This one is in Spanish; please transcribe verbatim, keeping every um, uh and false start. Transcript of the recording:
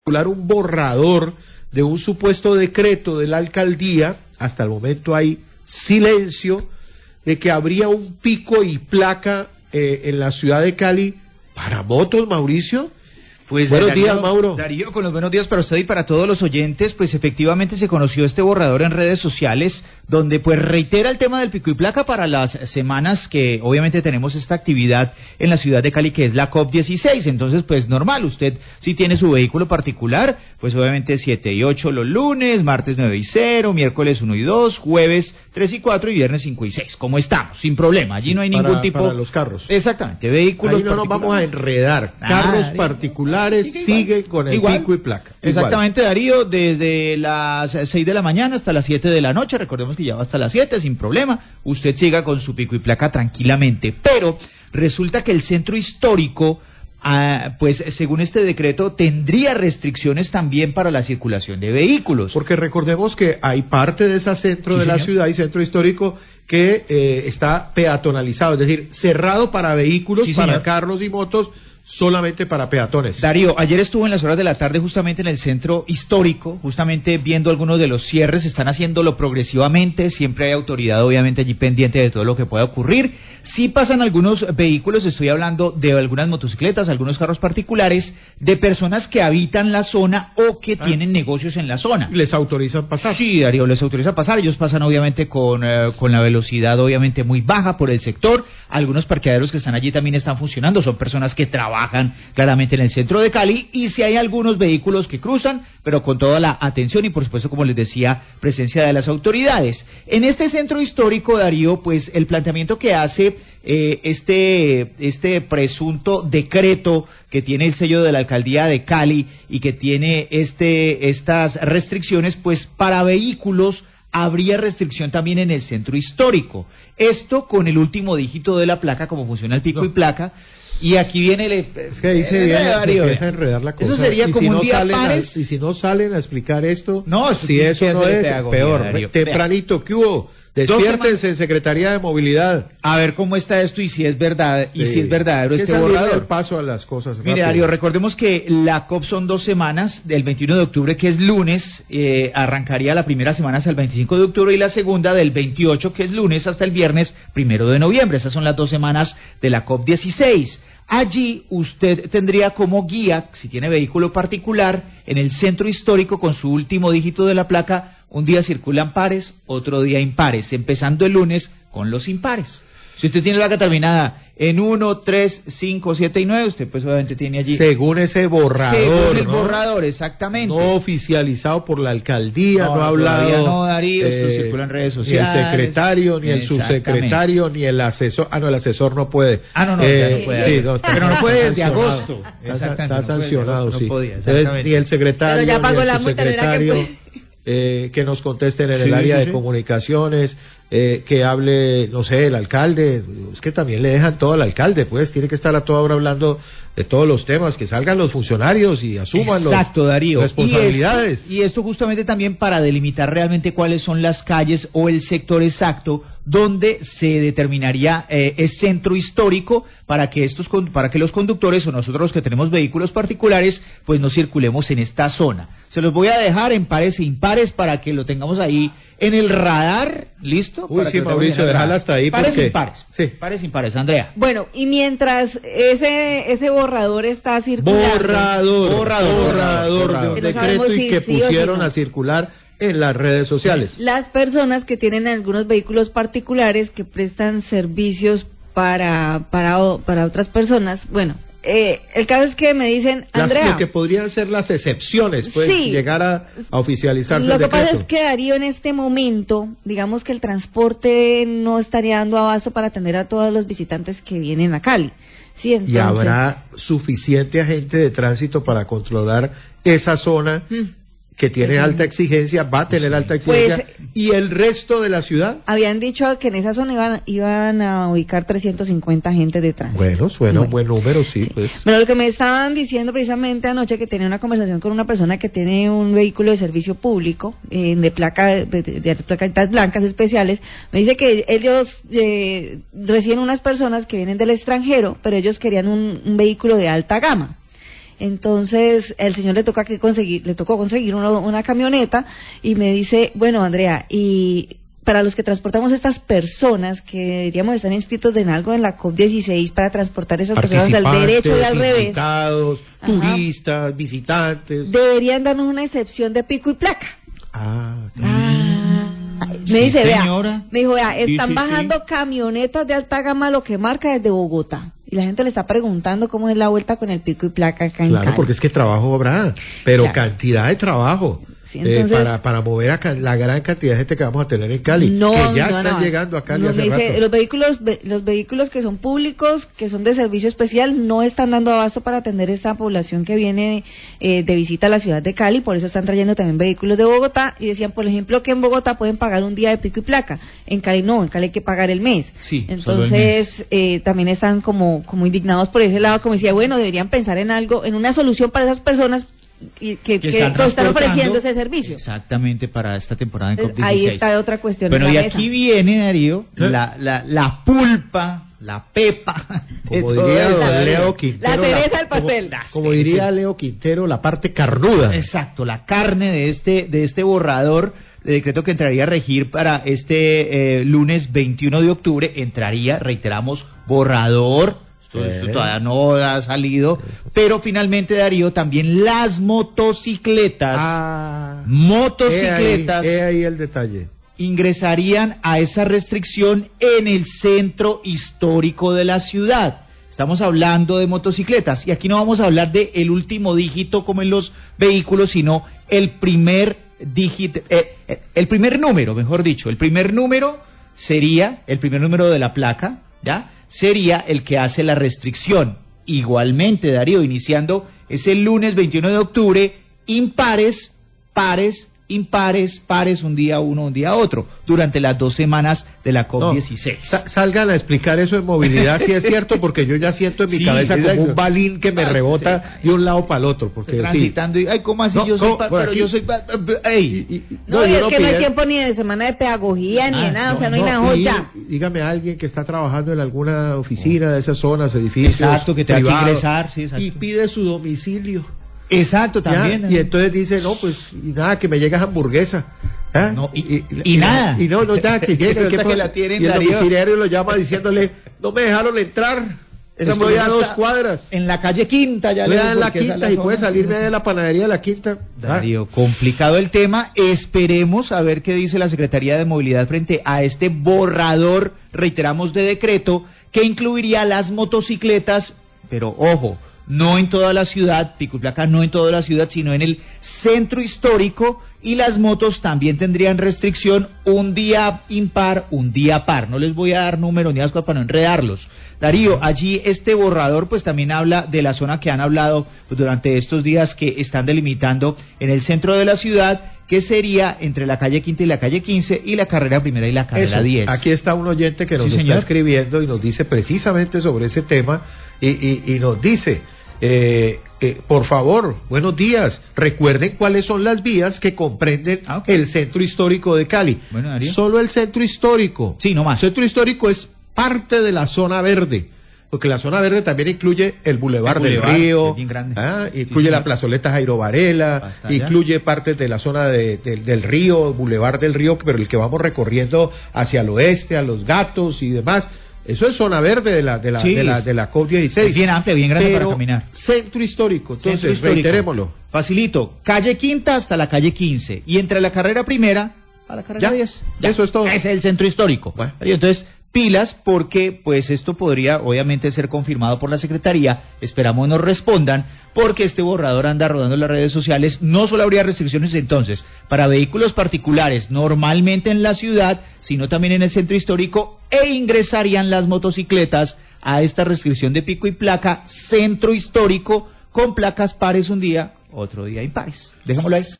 un borrador de un supuesto decreto de la alcaldía. Hasta el momento hay silencio de que habría un pico y placa eh, en la ciudad de Cali para motos, Mauricio. Pues buenos Darío, días, Mauro. Darío, con los buenos días para usted y para todos los oyentes. Pues efectivamente se conoció este borrador en redes sociales, donde pues reitera el tema del pico y placa para las semanas que obviamente tenemos esta actividad en la ciudad de Cali, que es la COP dieciséis. Entonces, pues normal, usted si tiene su vehículo particular, pues obviamente siete y ocho los lunes, martes nueve y cero, miércoles uno y dos, jueves tres y cuatro y viernes cinco y seis. ¿Cómo estamos? Sin problema, allí no hay para, ningún tipo... Para los carros. Exactamente, vehículos ahí no nos vamos a enredar. Carros ah, particulares siguen con el igual, pico y placa. Exactamente, igual. Darío, desde las seis de la mañana hasta las siete de la noche, recordemos que ya va hasta las siete, sin problema, usted siga con su pico y placa tranquilamente, pero resulta que el centro histórico, ah, pues según este decreto, tendría restricciones también para la circulación de vehículos. Porque recordemos que hay parte de ese centro sí, de señor. la ciudad y centro histórico que eh, está peatonalizado, es decir, cerrado para vehículos, sí, para carros y motos, solamente para peatones. Darío, ayer estuve en las horas de la tarde justamente en el centro histórico, justamente viendo algunos de los cierres. Están haciéndolo progresivamente, siempre hay autoridad obviamente allí pendiente de todo lo que pueda ocurrir. Sí pasan algunos vehículos, estoy hablando de algunas motocicletas, algunos carros particulares, de personas que habitan la zona o que ah. tienen negocios en la zona. ¿Les autorizan pasar? Sí, Darío, les autoriza pasar. Ellos pasan obviamente con, eh, con la velocidad obviamente muy baja por el sector. Algunos parqueaderos que están allí también están funcionando, son personas que trabajan claramente en el centro de Cali, y si hay algunos vehículos que cruzan, pero con toda la atención y por supuesto, como les decía, presencia de las autoridades. En este centro histórico, Darío, pues el planteamiento que hace eh, este, este presunto decreto que tiene el sello de la alcaldía de Cali y que tiene este, estas restricciones, pues para vehículos habría restricción también en el centro histórico. Esto con el último dígito de la placa, como funciona el pico no. y placa. Y aquí viene el... Es que dice bien, se empieza a enredar la cosa. Eso sería y como si un no día salen pares... A, y si no salen a explicar esto, no, eso si eso no es, peor. Darío. Tempranito, ¿qué hubo? Despiértense en Secretaría de Movilidad. A ver cómo está esto y si es verdad, y sí. si es verdadero este borrador. El paso a las cosas. Mire, rápido. Darío, recordemos que la COP son dos semanas, del veintiuno de octubre, que es lunes, eh, arrancaría la primera semana hasta el veinticinco de octubre, y la segunda del veintiocho, que es lunes, hasta el viernes primero de noviembre. Esas son las dos semanas de la COP dieciséis. Allí usted tendría como guía, si tiene vehículo particular, en el centro histórico con su último dígito de la placa, un día circulan pares, otro día impares, empezando el lunes con los impares. Si usted tiene la placa terminada en uno, tres, cinco, siete y nueve, usted pues obviamente tiene allí... Según ese borrador, Según el ¿no? borrador, exactamente. No oficializado por la alcaldía, no, no ha hablado... No, Darío, eh, esto circula en redes sociales. Ni el secretario, ni el subsecretario, ni el asesor... Ah, no, el asesor no puede. Ah, no, no, eh, ya no puede. Sí, no, pero no puede desde agosto. Está, está sancionado, no sí. Podía, Entonces, ni el secretario, pero ya pagó ni el la subsecretario... multa, Eh, que nos contesten en sí, el área sí, de sí. comunicaciones, eh, que hable, no sé, el alcalde. Es que también le dejan todo al alcalde, pues tiene que estar a toda hora hablando de todos los temas, que salgan los funcionarios y asuman Exacto, las Darío. responsabilidades. Y esto, y esto justamente también para delimitar realmente cuáles son las calles o el sector exacto donde se determinaría eh, el centro histórico para que estos para que los conductores o nosotros los que tenemos vehículos particulares pues no circulemos en esta zona. Se los voy a dejar en pares e impares para que lo tengamos ahí en el radar, ¿listo? Uy, sí, Mauricio, déjala hasta ahí. Pares porque... e impares, sí. Pares e impares, Andrea. Bueno, y mientras ese ese borrador está circulando... Borrador, borrador, borrador, borrador de un decreto no y que si, pusieron sí no. a circular en las redes sociales. Las personas que tienen algunos vehículos particulares que prestan servicios para para para otras personas, bueno, eh, el caso es que me dicen, Andrea, las, lo que podrían ser las excepciones, pues sí, llegar a, a oficializarse lo el que decreto. pasa es que, Darío, en este momento, digamos que el transporte no estaría dando abasto para atender a todos los visitantes que vienen a Cali. Sí, entonces... Y habrá suficiente agente de tránsito para controlar esa zona mm. que tiene uh-huh. alta exigencia, va a tener sí. alta exigencia, pues, y el resto de la ciudad. Habían dicho que en esa zona iban iban a ubicar trescientos cincuenta agentes de tránsito. Bueno, suena bueno. un buen número, sí, pues. Pero lo que me estaban diciendo precisamente anoche, que tenía una conversación con una persona que tiene un vehículo de servicio público, eh, de placa de, de, de plaquitas blancas especiales, me dice que ellos eh, reciben unas personas que vienen del extranjero, pero ellos querían un, un vehículo de alta gama. Entonces el señor le toca que conseguir, le tocó conseguir una, una camioneta y me dice, bueno, Andrea, y para los que transportamos estas personas que diríamos están inscritos en algo en la COP dieciséis para transportar esas personas del derecho y al revés, invitados, turistas, visitantes, deberían darnos una excepción de pico y placa. Ah, ah. Me Sí, dice, señora. vea, me dijo, vea, están Sí, sí, bajando sí. camionetas de alta gama, lo que marca desde Bogotá. Y la gente le está preguntando cómo es la vuelta con el pico y placa acá en claro, Cali. porque es que trabajo habrá, pero Claro. cantidad de trabajo. Sí, entonces, eh, para, para mover a ca- la gran cantidad de gente que vamos a tener en Cali, no, que ya no, están no. llegando a Cali No, hace me dice, rato. los vehículos ve- los vehículos que son públicos, que son de servicio especial, no están dando abasto para atender esta población que viene eh, de visita a la ciudad de Cali, por eso están trayendo también vehículos de Bogotá, y decían, por ejemplo, que en Bogotá pueden pagar un día de pico y placa, en Cali no, en Cali hay que pagar el mes. Sí, solo el Entonces, mes. eh, también están como, como indignados por ese lado, como decía, bueno, deberían pensar en algo, en una solución para esas personas y que, que, que están, están ofreciendo ese servicio. Exactamente para esta temporada en COP Entonces, dieciséis. ahí está otra cuestión. Bueno, en y la aquí mesa. viene, Darío, la, la, la pulpa, la pepa. de Como todo diría esto, don Darío. Leo Quintero, La cereza del pastel. Como, como diría Leo Quintero, la parte carnuda. Exacto, la carne de este de este borrador de decreto que entraría a regir para este eh, lunes veintiuno de octubre, entraría, reiteramos, borrador. Esto, esto Eh. todavía no ha salido, pero finalmente, Darío, también las motocicletas, Ah, motocicletas he ahí, he ahí el detalle. ingresarían a esa restricción en el centro histórico de la ciudad. Estamos hablando de motocicletas y aquí no vamos a hablar de el último dígito como en los vehículos, sino el primer dígito, eh, eh, el primer número, mejor dicho, el primer número sería el primer número de la placa, ¿ya? Sería el que hace la restricción. Igualmente, Darío, iniciando ese lunes veintiuno de octubre, impares, pares, impares, pares, un día uno, un día otro, durante las dos semanas de la COP dieciséis. No, sa- salgan a explicar eso de movilidad, si es cierto, porque yo ya siento en mi Sí, cabeza exacto. como un balín que me Ah, rebota sí. de un lado para el otro, porque sí. Transitando y, ay, ¿cómo así? No, yo soy ¿cómo? pa- Por pero aquí. yo soy pa- ey. Y- y- No, y y es uno que no hay pide- tiempo ni de semana de pedagogía ni Ah, de nada, no, o sea, no, hay No, nada y- ya. dígame a alguien que está trabajando en alguna oficina de esas zonas, edificios Exacto, que tenga que privados, ingresar, sí, exacto. y pide su domicilio. Exacto, ¿ya? también. Y entonces dice, no, pues, y nada, que me llega hamburguesa. ¿ah? No, y- y nada. Y no, no, ya, que llegue. Resulta que, que la tienen, y el Darío. domiciliario lo llama diciéndole, no me dejaron entrar. Esa Estoy a hamburguesa dos está cuadras. En la calle Quinta, ya Voy le a digo, la porque esa es quinta la y puede zona. salirme de la panadería de la quinta. ¿ah? Darío, complicado el tema. Esperemos a ver qué dice la Secretaría de Movilidad frente a este borrador, reiteramos, de decreto que incluiría las motocicletas, pero ojo, no en toda la ciudad, pico y placa no en toda la ciudad, sino en el centro histórico, y las motos también tendrían restricción un día impar, un día par. No les voy a dar números ni ascuas para no enredarlos. Darío, allí este borrador pues también habla de la zona que han hablado pues, durante estos días que están delimitando en el centro de la ciudad, que sería entre la calle Quinta y la calle quince y la carrera primera y la carrera Eso, diez. aquí está un oyente que nos Sí, está señor. escribiendo y nos dice precisamente sobre ese tema y, y, y nos dice, eh, eh, por favor, buenos días, recuerden cuáles son las vías que comprenden Ah, ok. el centro histórico de Cali. Bueno, Darío. Solo el centro histórico. Sí, no más. El centro histórico es parte de la zona verde. Porque la zona verde también incluye el Boulevard El del Boulevard, Río, es bien grande. ah, Sí, incluye señor. la plazoleta Jairo Varela, Hasta allá. incluye partes de la zona de- de- del río, Boulevard del Río, pero el que vamos recorriendo hacia el oeste, a Los Gatos y demás. Eso es zona verde de la de la Sí. de la, de la COP dieciséis. Es bien amplia, bien grande Pero para caminar. Centro histórico, entonces Centro histórico. reiterémoslo. Facilito, calle Quinta hasta la calle quince y entre la carrera primera a la carrera Ya, diez. eso es todo. Ese es el centro histórico. Bueno. Y entonces, pilas, porque pues esto podría obviamente ser confirmado por la Secretaría, esperamos nos respondan, porque este borrador anda rodando en las redes sociales. No solo habría restricciones entonces para vehículos particulares normalmente en la ciudad, sino también en el centro histórico, e ingresarían las motocicletas a esta restricción de pico y placa centro histórico con placas pares un día, otro día impares. Dejémoslo ahí.